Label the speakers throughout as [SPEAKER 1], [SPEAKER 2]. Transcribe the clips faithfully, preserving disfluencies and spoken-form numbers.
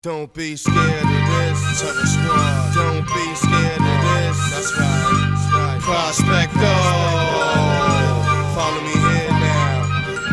[SPEAKER 1] Don't be scared of this, Terror Squad. Don't be scared of this, that's right, that's right. Prospector, follow me here now.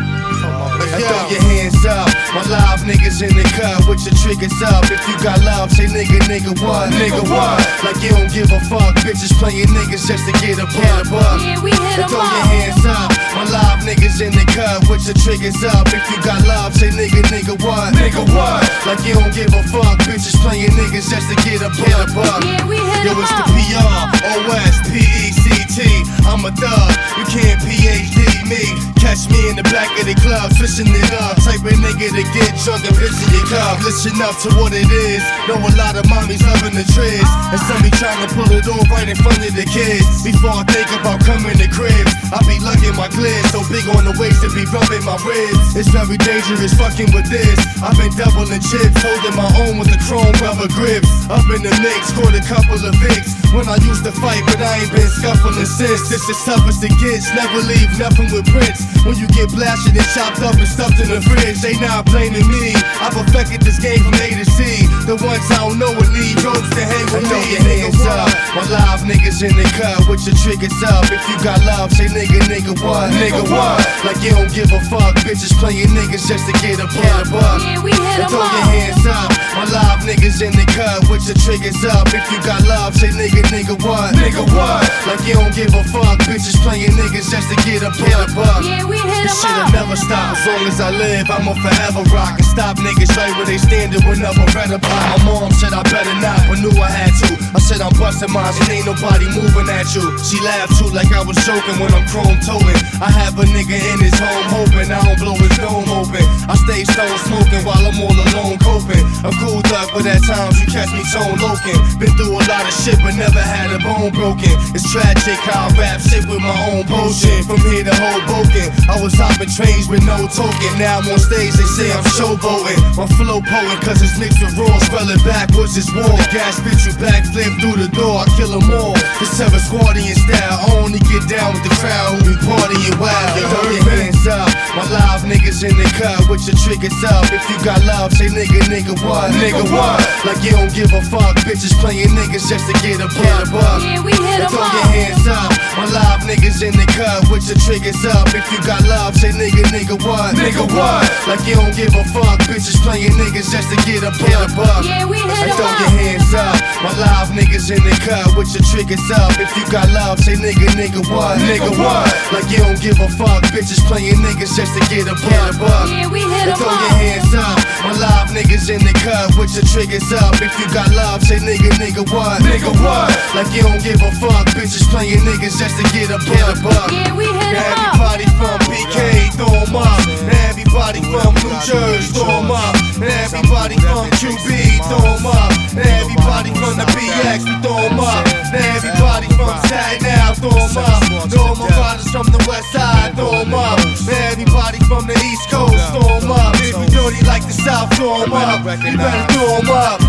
[SPEAKER 1] And throw your hands up, my live niggas in the cut with your triggers up. If you got love, say nigga, nigga what, nigga what? Like you don't give a fuck, bitches playing niggas just to get a buck.
[SPEAKER 2] Yeah, we hit 'em
[SPEAKER 1] throw
[SPEAKER 2] up.
[SPEAKER 1] your hands up, my live niggas in the cut with your triggers up. If you got love, say nigga, nigga what, nigga what? Like you don't give a fuck, bitches playing niggas just to get a buck.
[SPEAKER 2] Yeah, we hit
[SPEAKER 1] Yo,
[SPEAKER 2] 'em
[SPEAKER 1] it's the
[SPEAKER 2] up.
[SPEAKER 1] P R, O S, P E C T. I'm a thug, you can't P H D me. Catch me in the back of the club, switching it up. Type of nigga to get drunk and piss in your cup. Listen up to what it is. Know a lot of mommies loving the tricks, and some be trying to pull it off right in front of the kids. Before I think about coming to cribs, I be lugging my glitz, so big on the waist to be rubbing my ribs. It's very dangerous fucking with this. I've been doubling chips, holding my own with the chrome rubber grips. Up in the mix, scored a couple of Vicks when I used to fight, but I ain't been scuffling since. This is tough as it gets, never leave nothing with prints. When you get blasted and chopped up and stuffed in the fridge, they not blaming me. I perfected this game from A to C. The ones I don't know would need ropes to hang with me. Throw your hands up, my live niggas in the cut with your triggers up. If you got love, say nigga, nigga what, nigga what? Like you don't give a fuck, bitches playing niggas just to get a buck.
[SPEAKER 2] Yeah, we hit 'em
[SPEAKER 1] Throw your
[SPEAKER 2] up.
[SPEAKER 1] hands up, my live niggas in the cut with your triggers up. If you got love, say nigga, nigga what, nigga what? Like you don't give a fuck, bitches playing niggas just to get a buck.
[SPEAKER 2] Yeah, we hit
[SPEAKER 1] This
[SPEAKER 2] 'em
[SPEAKER 1] shit'll
[SPEAKER 2] up.
[SPEAKER 1] never stop. As long as I live, I'ma forever rock and stop niggas right where they standing with never read about. My mom said I better not, but knew I had to. I said I'm busting mine, and ain't nobody moving at you. She laughed too, like I was joking when I'm chrome toting. I have a nigga in his home hoping I don't blow his dome open. I stay stone smoking while I'm all alone coping. A cool thug, but at times you catch me tone loking. Been through a lot of shit, but never had a bone broken. It's tragic how I rap shit with my own potion. From here to Hoboken, I was hopping trains with no token. Now I'm on stage, they say I'm showboating. My flow potent, cause it's mixed with raw. Spell it backwards, it's war. Gas bitch, you backflip through the door, I kill them all. It's Terror Squadian style, I only get down with the crowd who be partying wild. Yo, throw your hands up, my live niggas in the cut with your triggers up. If you got love, say nigga, nigga what, nigga what? Like you don't give a fuck, bitches playing niggas just to get a buck.
[SPEAKER 2] Yeah, we hit 'em
[SPEAKER 1] Throw
[SPEAKER 2] up.
[SPEAKER 1] your hands up, my live niggas in the cut with your triggers up. If you got love, say nigga, nigga what, nigga what? Like you don't give a fuck, bitches playing niggas just to get a buck.
[SPEAKER 2] Yeah, we hit
[SPEAKER 1] And
[SPEAKER 2] 'em
[SPEAKER 1] throw
[SPEAKER 2] up.
[SPEAKER 1] your hands up, my live niggas in the cut with your triggers up. If you got love, say nigga, nigga what, nigga what? Like you don't give a fuck, bitches playing niggas just to get a buck.
[SPEAKER 2] Yeah, we hit
[SPEAKER 1] And
[SPEAKER 2] 'em
[SPEAKER 1] throw your
[SPEAKER 2] up.
[SPEAKER 1] hands up, my live niggas in the cut with your triggers up. If you got love, say nigga, nigga what, nigga what? Like you don't give a fuck, bitches playing niggas just to get a buck.
[SPEAKER 2] Yeah, we hit 'em
[SPEAKER 1] Now
[SPEAKER 2] up.
[SPEAKER 1] everybody from B K, throw 'em up. Now everybody from New Jersey, throw 'em up. Now everybody from Q B, throw 'em up. Now everybody from the B X, we throw 'em up. Now everybody from Staten Island, throw 'em up. All my brothers from the west side, throw 'em up. Now everybody from the east coast, throw 'em up. If you dirty like the south, throw 'em up. You better throw 'em up.